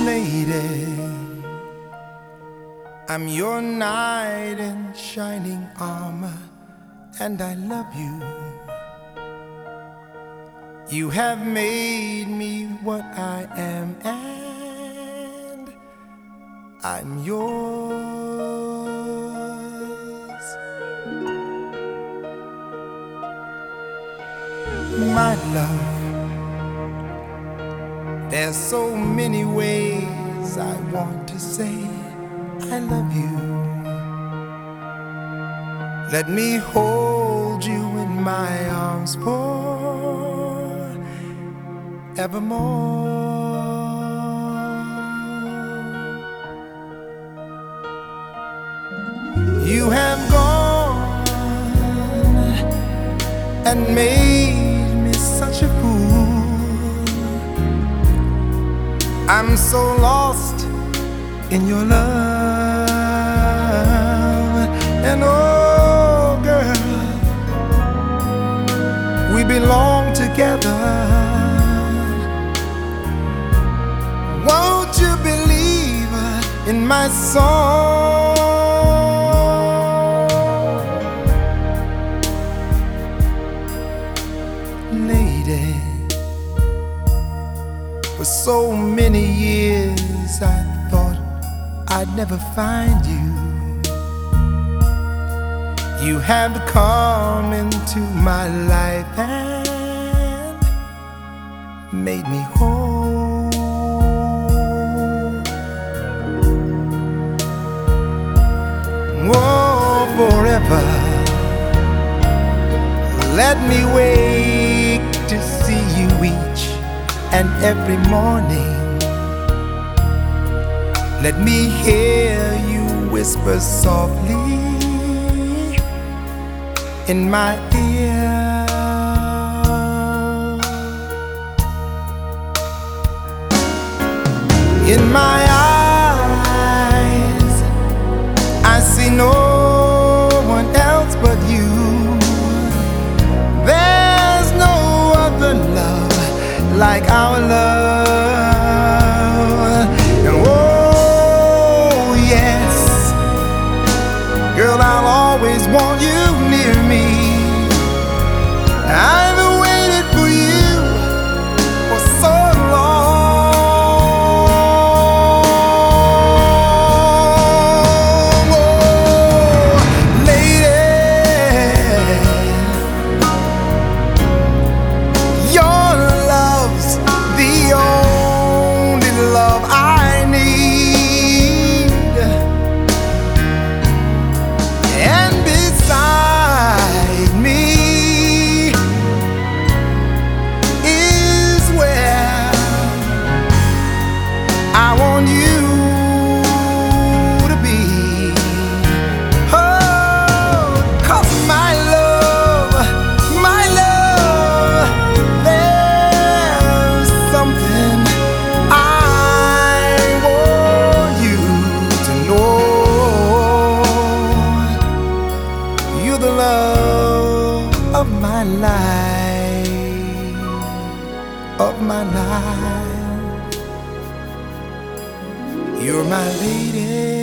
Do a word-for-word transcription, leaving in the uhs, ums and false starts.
Lady, I'm your knight in shining armor, and I love you. You have made me what I am, and I'm yours. My love, there's so many ways I want to say I love you. Let me hold you in my arms forevermore. You have gone and made me such a fool. I'm so lost in your love, and oh girl, we belong together. Won't you believe in my song? Lady, for so many years I thought I'd never find you. You have come into my life and made me whole. Oh, forever, let me wake to see you each and every morning. Let me hear you whisper softly in my ear. In my eyes, I see no one else but you. There's no other love like our love. And oh yes, girl, I'll always want you near me. I've waited for you for so long. Oh, lady, your love's the only love I need. And beside me is where I want you to be. Oh, 'cause my love, my love, there's something I want you to know. You're the love of my life, of my life. You're my lady.